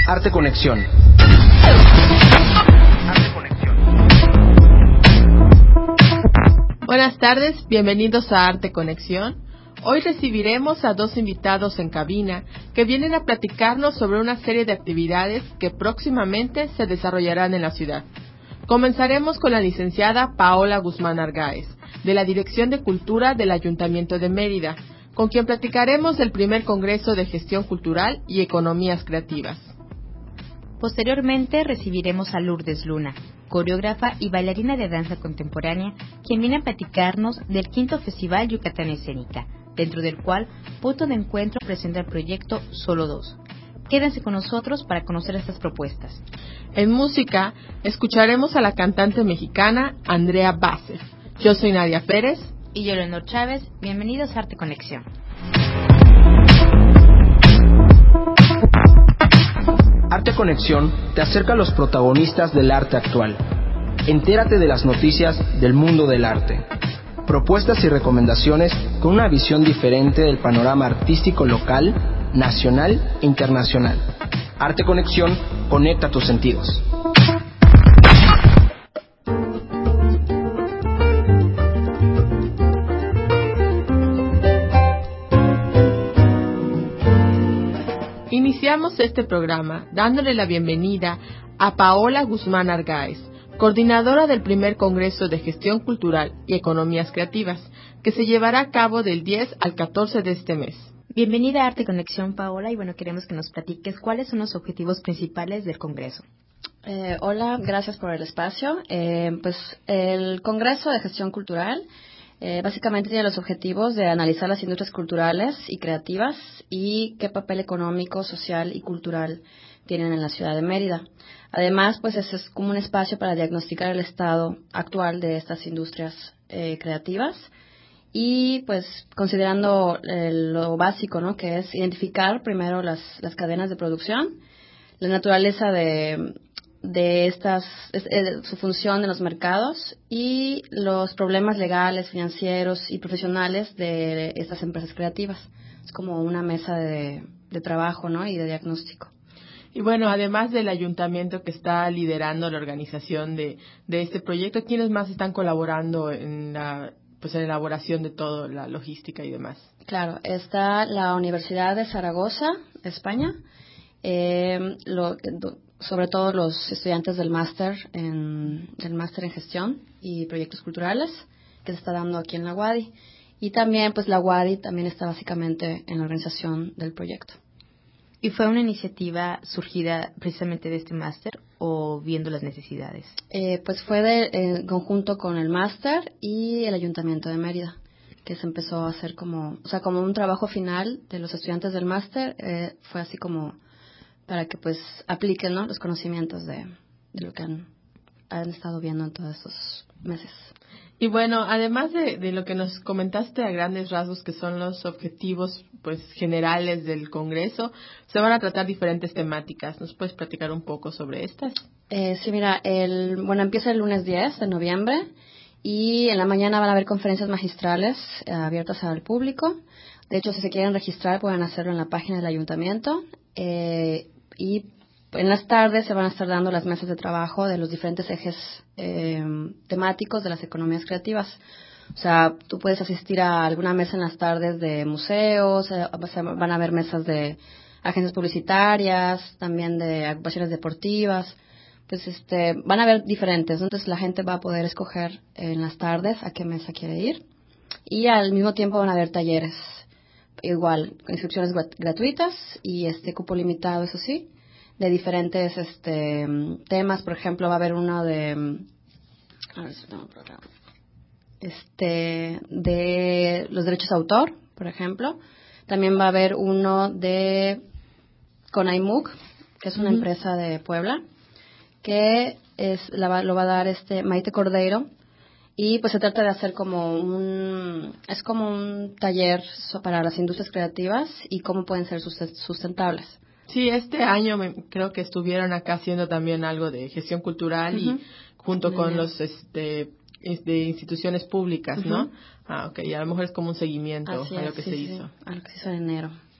Arte Conexión. Buenas tardes, bienvenidos a Arte Conexión. Hoy recibiremos a dos invitados en cabina que vienen a platicarnos sobre una serie de actividades que próximamente se desarrollarán en la ciudad. Comenzaremos con la licenciada Paola Guzmán Argáez, de la Dirección de Cultura del Ayuntamiento de Mérida, con quien platicaremos del primer Congreso de Gestión Cultural y Economías Creativas. Posteriormente recibiremos a Lourdes Luna, coreógrafa y bailarina de danza contemporánea, quien viene a platicarnos del quinto Festival Yucatán Escénica, dentro del cual Punto de Encuentro presenta el proyecto Solo Dos. Quédense con nosotros para conocer estas propuestas. En música, escucharemos a la cantante mexicana Andrea Basser. Yo soy Nadia Pérez. Y yo, Leonor Chávez. Bienvenidos a Arte Conexión. Arte Conexión te acerca a los protagonistas del arte actual. Entérate de las noticias del mundo del arte. Propuestas y recomendaciones con una visión diferente del panorama artístico local, nacional e internacional. Arte Conexión conecta tus sentidos. Iniciamos este programa dándole la bienvenida a Paola Guzmán Argáez, coordinadora del primer Congreso de Gestión Cultural y Economías Creativas, que se llevará a cabo del 10 al 14 de este mes. Bienvenida a Arte Conexión, Paola, y queremos que nos platiques cuáles son los objetivos principales del Congreso. Hola, gracias por el espacio. Pues el Congreso de Gestión Cultural básicamente tiene los objetivos de analizar las industrias culturales y creativas y qué papel económico, social y cultural tienen en la ciudad de Mérida. Además, pues ese es como un espacio para diagnosticar el estado actual de estas industrias creativas y pues considerando lo básico, ¿no? Que es identificar primero las cadenas de producción, la naturaleza de estas, su función en los mercados y los problemas legales, financieros y profesionales de estas empresas creativas. Es como una mesa de trabajo, ¿no? Y de diagnóstico. Y bueno, además del ayuntamiento que está liderando la organización de este proyecto, ¿quiénes más están colaborando en la elaboración de todo, la logística y demás? Claro, está la Universidad de Zaragoza, España, sobre todo los estudiantes del máster en gestión y proyectos culturales que se está dando aquí en la UADY. Y también, pues la UADY también está básicamente en la organización del proyecto. ¿Y fue una iniciativa surgida precisamente de este máster o viendo las necesidades? Pues fue en conjunto con el máster y el Ayuntamiento de Mérida, que se empezó a hacer como un trabajo final de los estudiantes del máster. Fue así como para que pues apliquen, ¿no?, los conocimientos de lo que han estado viendo en todos estos meses. Y bueno, además de lo que nos comentaste a grandes rasgos, que son los objetivos pues generales del Congreso, se van a tratar diferentes temáticas. ¿Nos puedes platicar un poco sobre estas? Sí, mira, empieza el lunes 10 de noviembre y en la mañana van a haber conferencias magistrales abiertas al público. De hecho, si se quieren registrar, pueden hacerlo en la página del ayuntamiento. Y en las tardes se van a estar dando las mesas de trabajo de los diferentes ejes temáticos de las economías creativas. O sea, tú puedes asistir a alguna mesa en las tardes de museos, van a haber mesas de agencias publicitarias, también de agrupaciones deportivas. Pues van a haber diferentes, ¿no? Entonces la gente va a poder escoger en las tardes a qué mesa quiere ir. Y al mismo tiempo van a haber talleres, igual, con inscripciones gratuitas y cupo limitado, eso sí, de diferentes temas. Por ejemplo, va a haber uno de los derechos de autor, por ejemplo. También va a haber uno de Conaimug, que es una empresa de Puebla, que lo va a dar Maite Cordeiro. Y pues se trata de hacer como un taller para las industrias creativas y cómo pueden ser sustentables. Sí, este año creo que estuvieron acá haciendo también algo de gestión cultural y junto con los instituciones públicas, ¿no? Ah, okay, y a lo mejor es como un seguimiento a lo que se hizo. A lo que se hizo en enero.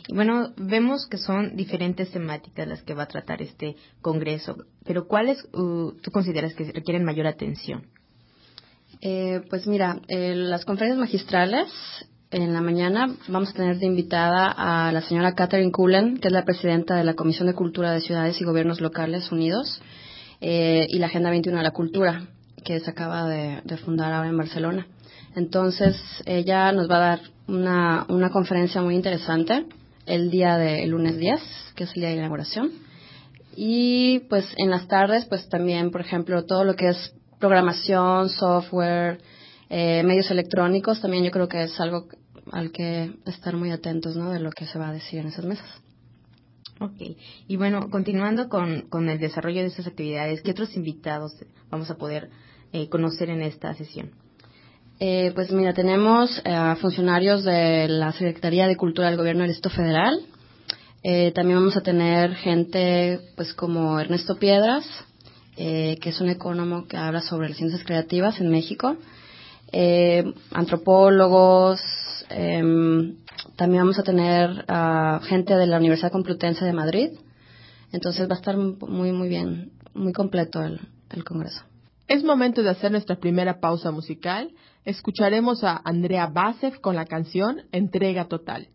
Bueno, vemos que son diferentes temáticas las que va a tratar este congreso, pero ¿cuáles tú consideras que requieren mayor atención? Pues mira, las conferencias magistrales, en la mañana vamos a tener de invitada a la señora Catherine Cullen, que es la presidenta de la Comisión de Cultura de Ciudades y Gobiernos Locales Unidos, y la Agenda 21 de la Cultura, que se acaba de fundar ahora en Barcelona. Entonces, ella nos va a dar una conferencia muy interesante el lunes 10, que es el día de inauguración. Y pues en las tardes, pues también, por ejemplo, todo lo que es programación, software, medios electrónicos, también yo creo que es algo al que estar muy atentos, ¿no?, de lo que se va a decir en esas mesas. Okay. Y bueno, continuando con el desarrollo de estas actividades, ¿qué otros invitados vamos a poder conocer en esta sesión? Pues mira, tenemos funcionarios de la Secretaría de Cultura del Gobierno del Distrito Federal. También vamos a tener gente pues como Ernesto Piedras, que es un ecónomo que habla sobre las ciencias creativas en México. Antropólogos. También vamos a tener gente de la Universidad Complutense de Madrid. Entonces va a estar muy, muy bien, muy completo el congreso. Es momento de hacer nuestra primera pausa musical. Escucharemos a Andrea Basev con la canción Entrega Total.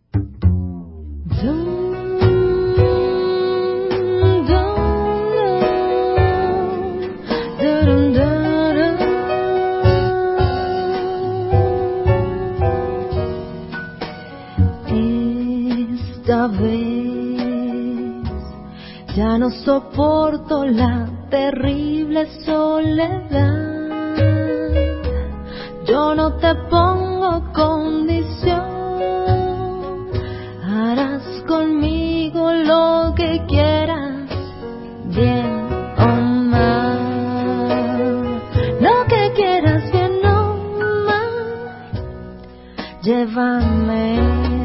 Esta vez ya no soporto la terrible soledad. Yo no te pongo condición, harás conmigo lo que quieras, bien o mal, lo que quieras, bien o mal. Llévame,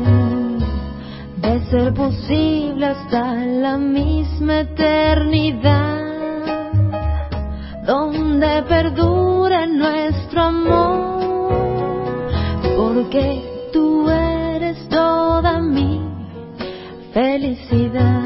de ser posible hasta la misma eternidad, donde perdure nuestro amor, porque tú eres toda mi felicidad.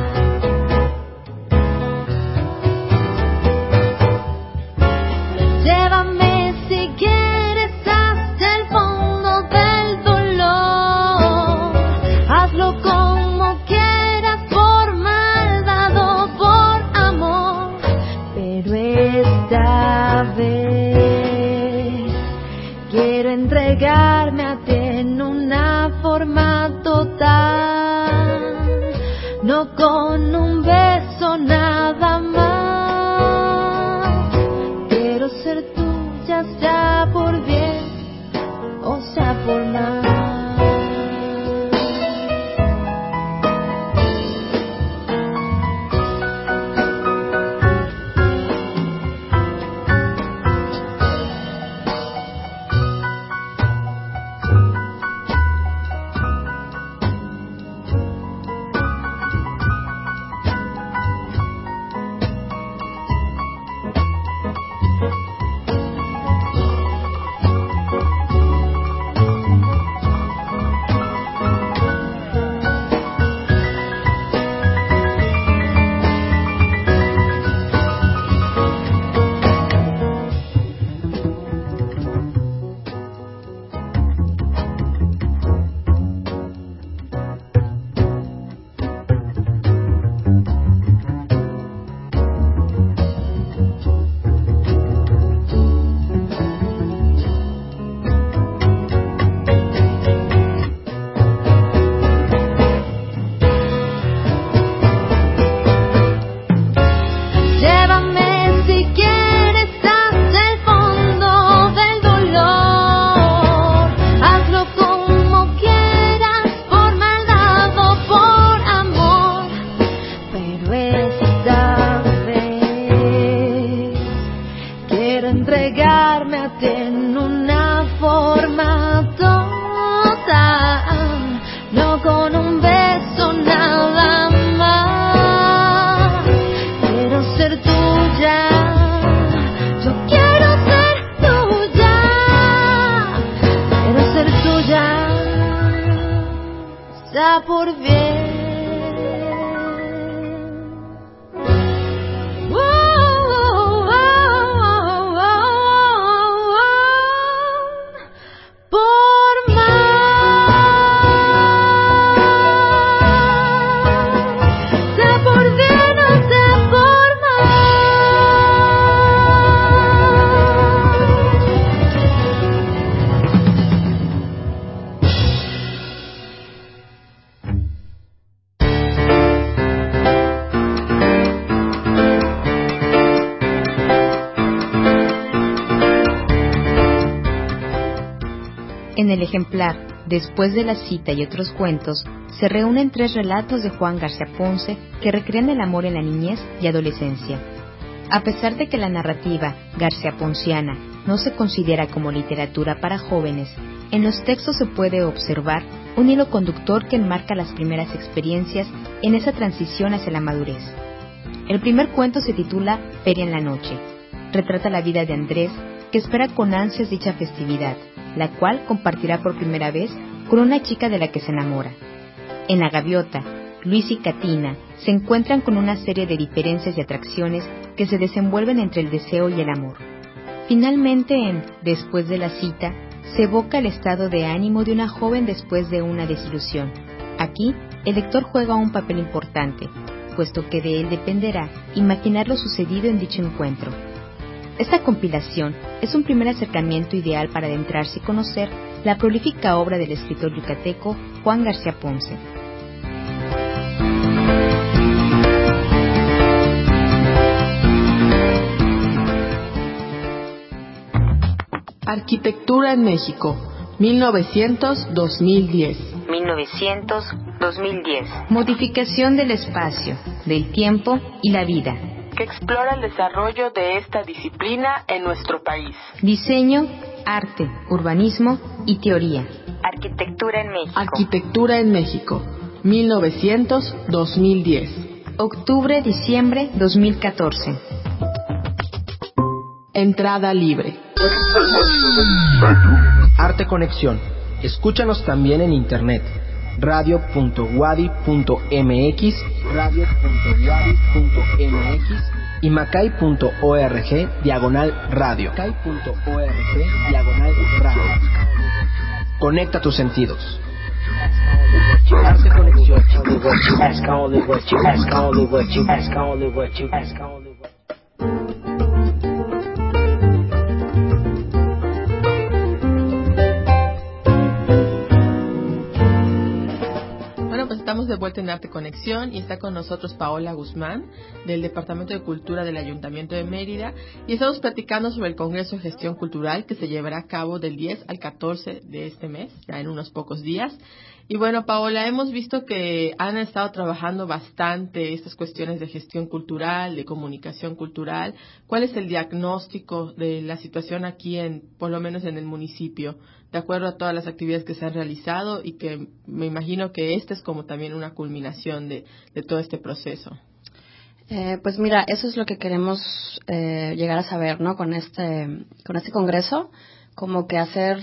Llévame si quieres hasta el fondo del dolor, hazlo como quieras, por maldad o por amor, pero esta vez quiero entregarme a ti en una forma total, no con un beso nada más. Quiero ser tuya, sea por bien o sea por mal. bien. Por más, sea por bien o sea por En el ejemplar Después de la cita y otros cuentos, se reúnen 3 relatos de Juan García Ponce que recrean el amor en la niñez y adolescencia. A pesar de que la narrativa garciaponciana no se considera como literatura para jóvenes, en los textos se puede observar un hilo conductor que enmarca las primeras experiencias en esa transición hacia la madurez. El primer cuento se titula Feria en la noche. Retrata la vida de Andrés, que espera con ansias dicha festividad, la cual compartirá por primera vez con una chica de la que se enamora. En La Gaviota, Luis y Catina se encuentran con una serie de diferencias y atracciones que se desenvuelven entre el deseo y el amor. Finalmente, en Después de la cita, se evoca el estado de ánimo de una joven después de una desilusión. Aquí, el lector juega un papel importante, puesto que de él dependerá imaginar lo sucedido en dicho encuentro. Esta compilación es un primer acercamiento ideal para adentrarse y conocer la prolífica obra del escritor yucateco Juan García Ponce. Arquitectura en México, 1900-2010. 1900-2010. Modificación del espacio, del tiempo y la vida. Que explora el desarrollo de esta disciplina en nuestro país. Diseño, arte, urbanismo y teoría. Arquitectura en México. Arquitectura en México, 1900-2010. Octubre-diciembre 2014. Entrada libre. Arte Conexión. Escúchanos también en internet. radio.wadi.mx, radio.wadi.mx y macay.org/radio. Macay.org/radio. Conecta tus sentidos. Arte Conexión. Estamos de vuelta en Arte Conexión y está con nosotros Paola Guzmán del Departamento de Cultura del Ayuntamiento de Mérida y estamos platicando sobre el Congreso de Gestión Cultural que se llevará a cabo del 10 al 14 de este mes, ya en unos pocos días. Y bueno, Paola, hemos visto que han estado trabajando bastante estas cuestiones de gestión cultural, de comunicación cultural. ¿Cuál es el diagnóstico de la situación aquí, por lo menos en el municipio, de acuerdo a todas las actividades que se han realizado y que me imagino que esta es como también una culminación de todo este proceso? Pues mira, eso es lo que queremos llegar a saber, ¿no? Con este congreso, como que hacer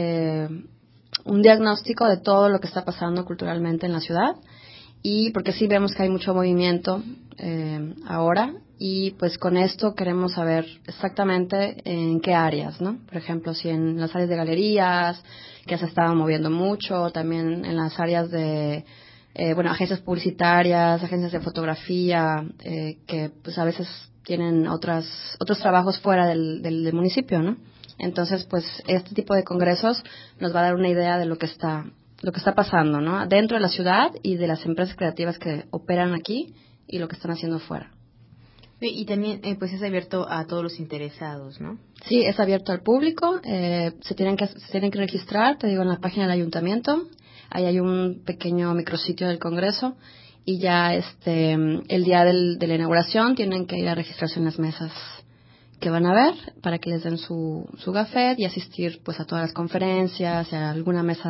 un diagnóstico de todo lo que está pasando culturalmente en la ciudad, y porque sí vemos que hay mucho movimiento ahora, y pues con esto queremos saber exactamente en qué áreas, ¿no? Por ejemplo, si en las áreas de galerías, que se estaban moviendo mucho, también en las áreas de agencias publicitarias, agencias de fotografía, que pues a veces tienen otros trabajos fuera del municipio, ¿no? Entonces, pues este tipo de congresos nos va a dar una idea de lo que está pasando, ¿no? Dentro de la ciudad y de las empresas creativas que operan aquí y lo que están haciendo fuera. Sí, y también pues es abierto a todos los interesados, ¿no? Sí, es abierto al público, se tienen que registrar, te digo, en la página del ayuntamiento. Ahí hay un pequeño micrositio del congreso y ya el día de la inauguración tienen que ir a registrarse en las mesas que van a ver para que les den su gafet y asistir pues a todas las conferencias, a alguna mesa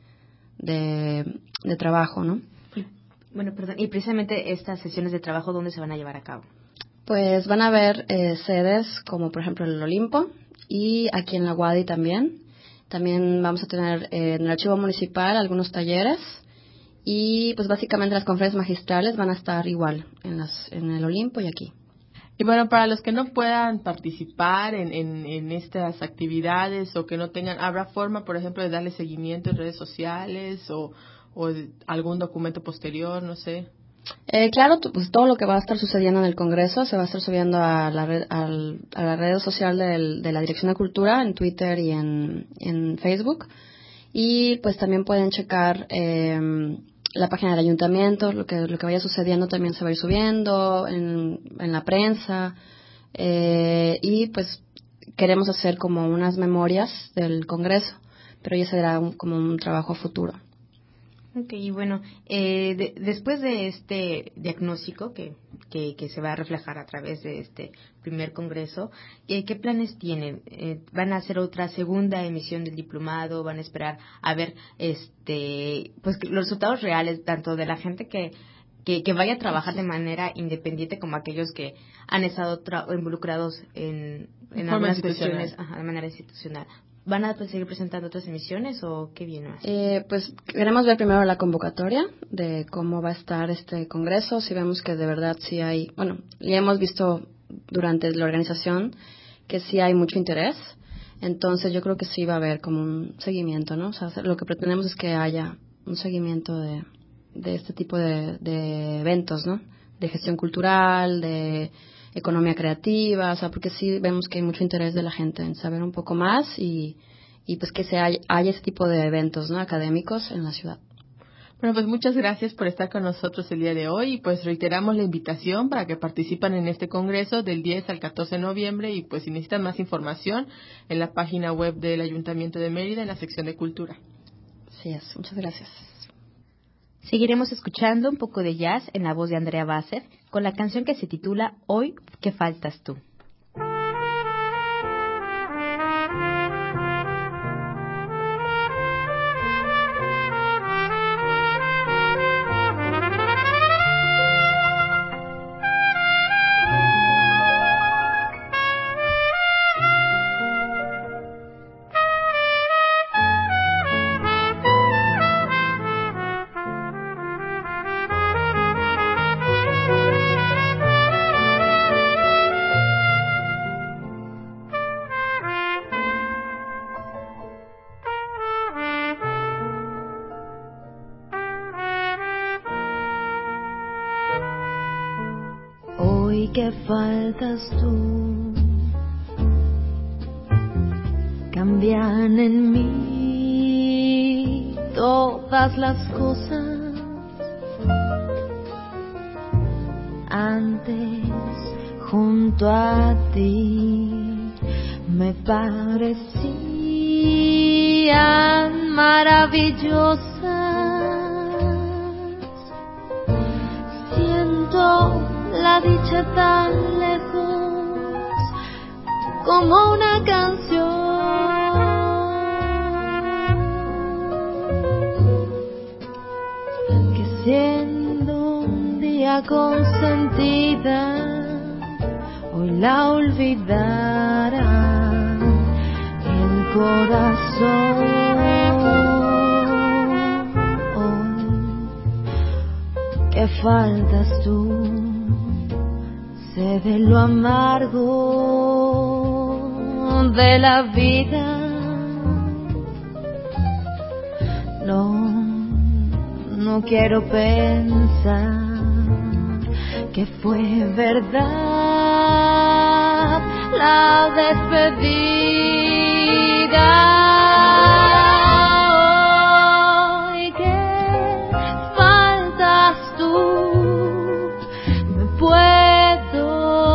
de trabajo, ¿no? Bueno, perdón, y precisamente estas sesiones de trabajo, ¿dónde se van a llevar a cabo? Pues van a haber sedes como por ejemplo el Olimpo y aquí en la Wadi también. También vamos a tener en el archivo municipal algunos talleres Y pues básicamente las conferencias magistrales van a estar igual en el Olimpo y aquí. Y bueno, para los que no puedan participar en estas actividades o que no tengan, ¿habrá forma, por ejemplo, de darle seguimiento en redes sociales o algún documento posterior, no sé? Claro, pues todo lo que va a estar sucediendo en el Congreso se va a estar subiendo a la red social de la Dirección de Cultura en Twitter y en Facebook. Y pues también pueden checar la página del ayuntamiento, lo que vaya sucediendo también se va a ir subiendo en la prensa. Y pues queremos hacer como unas memorias del Congreso, pero ya será como un trabajo futuro. Ok, y bueno, después de este diagnóstico que se va a reflejar a través de este primer congreso, ¿qué planes tienen? ¿Van a hacer otra segunda emisión del diplomado? ¿Van a esperar a ver pues los resultados reales tanto de la gente que vaya a trabajar de manera independiente como aquellos que han estado involucrados en algunas cuestiones de manera institucional? ¿Van a seguir presentando otras emisiones o qué viene más? Pues queremos ver primero la convocatoria de cómo va a estar este congreso. Si vemos que de verdad sí hay, bueno, ya hemos visto durante la organización que sí hay mucho interés. Entonces yo creo que sí va a haber como un seguimiento, ¿no? O sea, lo que pretendemos es que haya un seguimiento de este tipo de eventos, ¿no? De gestión cultural, de economía creativa, o sea, porque sí vemos que hay mucho interés de la gente en saber un poco más y pues que haya ese tipo de eventos, ¿no? Académicos en la ciudad. Bueno, pues muchas gracias por estar con nosotros el día de hoy y pues reiteramos la invitación para que participen en este congreso del 10 al 14 de noviembre y pues si necesitan más información en la página web del Ayuntamiento de Mérida en la sección de Cultura. Así es, muchas gracias. Seguiremos escuchando un poco de jazz en la voz de Andrea Basser con la canción que se titula Hoy que faltas tú. Hoy que faltas tú, cambian en mí todas las cosas. Antes junto a ti me parecían maravillosas. Siento la dicha tan lejos como una canción que siendo un día consentida hoy la olvidará el corazón. Que faltas tú, sé de lo amargo de la vida. No quiero pensar que fue verdad la despedida. Hoy que faltas tú, me puedo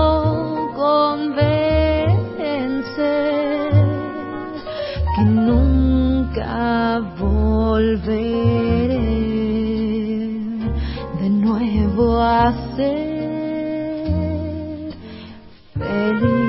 convencer que nunca volveré de nuevo a ser feliz.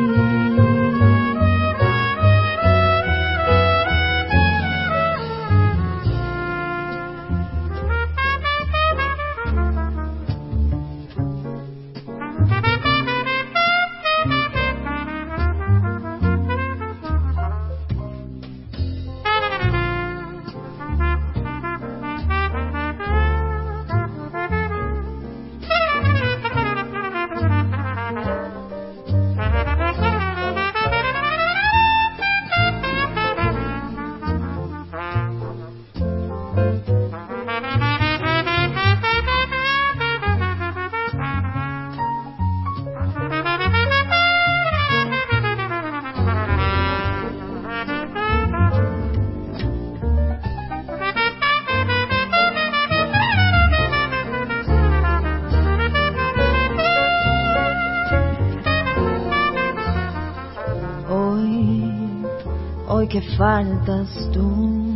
que faltas tú,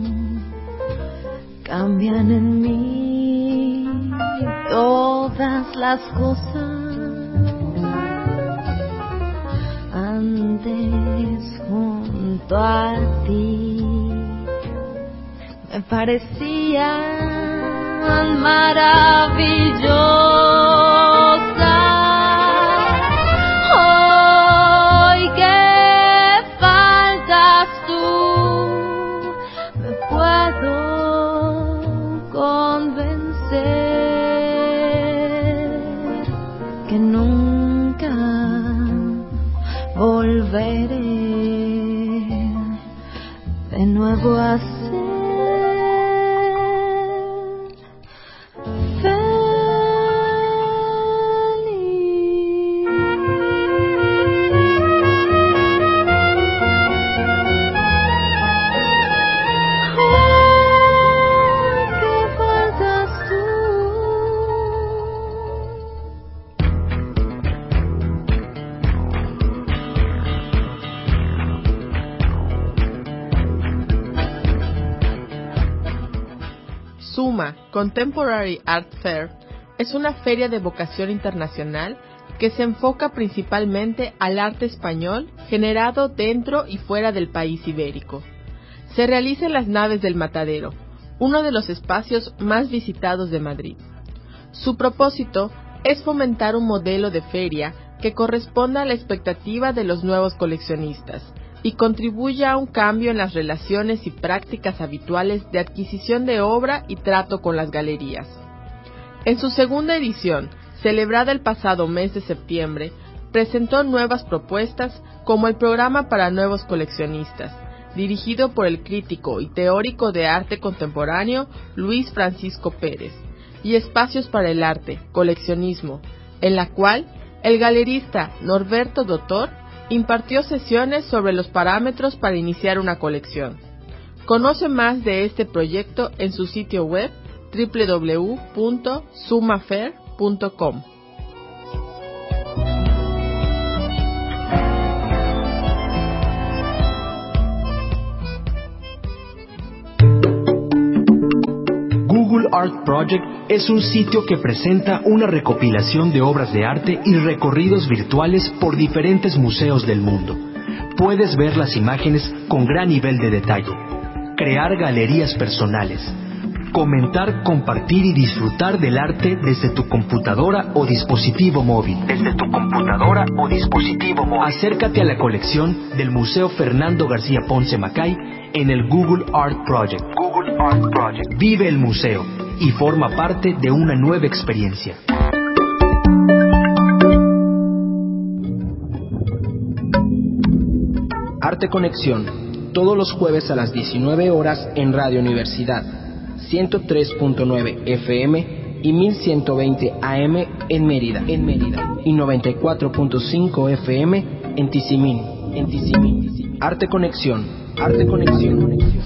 cambian en mí todas las cosas. Antes junto a ti me parecían maravillosas. Hoy que faltas tú, me puedo convencer que nunca volveré de nuevo a ser SUMA, Contemporary Art Fair, es una feria de vocación internacional que se enfoca principalmente al arte español generado dentro y fuera del país ibérico. Se realiza en las naves del Matadero, uno de los espacios más visitados de Madrid. Su propósito es fomentar un modelo de feria que corresponda a la expectativa de los nuevos coleccionistas y contribuya a un cambio en las relaciones y prácticas habituales de adquisición de obra y trato con las galerías. En su segunda edición, celebrada el pasado mes de septiembre, presentó nuevas propuestas como el programa para nuevos coleccionistas, dirigido por el crítico y teórico de arte contemporáneo Luis Francisco Pérez, y Espacios para el Arte, Coleccionismo, en la cual el galerista Norberto Dottor impartió sesiones sobre los parámetros para iniciar una colección. Conoce más de este proyecto en su sitio web www.sumafair.com. Google Art Project es un sitio que presenta una recopilación de obras de arte y recorridos virtuales por diferentes museos del mundo. Puedes ver las imágenes con gran nivel de detalle, crear galerías personales, comentar, compartir y disfrutar del arte desde tu computadora o dispositivo móvil. Acércate a la colección del Museo Fernando García Ponce Macay en el Google Art Project. Vive el museo y forma parte de una nueva experiencia. Arte Conexión, todos los jueves a las 19 horas en Radio Universidad, 103.9 FM y 1120 AM en Mérida, y 94.5 FM en Tizimín. Arte Conexión.